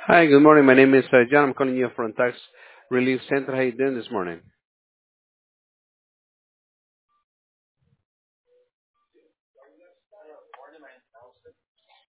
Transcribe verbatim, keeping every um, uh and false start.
Hi, good morning. My name is uh, John. I'm calling you from Tax Relief Center. How you doing this morning?